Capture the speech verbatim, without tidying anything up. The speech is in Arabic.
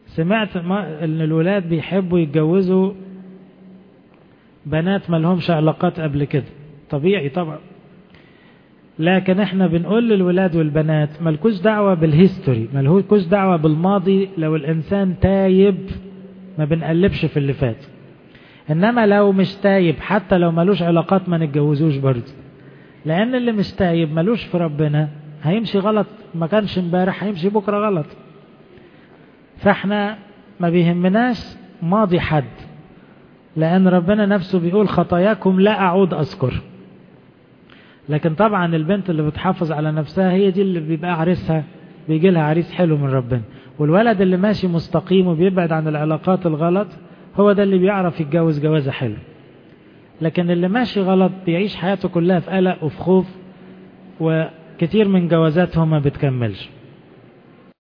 سمعت ان الولاد بيحبوا يتجوزوا بنات ما لهمش علاقات قبل كده، طبيعي طبعا، لكن احنا بنقول للولاد والبنات ملكوش دعوة بالهيستوري، ملكوش دعوة بالماضي. لو الانسان تايب ما بنقلبش في اللي فات، انما لو مش تايب حتى لو ملوش علاقات ما نتجوزوش برضه، لان اللي مش تايب ملوش في ربنا هيمشي غلط، ما كانش امبارح هيمشي بكرة غلط. فاحنا ما بيهمناش ماضي حد، لان ربنا نفسه بيقول خطاياكم لا اعود اذكر. لكن طبعا البنت اللي بتحافظ على نفسها هي دي اللي بيبقى عريسها بيجي لها عريس حلو من ربنا، والولد اللي ماشي مستقيم وبيبعد عن العلاقات الغلط هو ده اللي بيعرف يتجوز جوازة حلو. لكن اللي ماشي غلط بيعيش حياته كلها في قلق وفي خوف، وكتير من جوازاتهم ما بتكملش.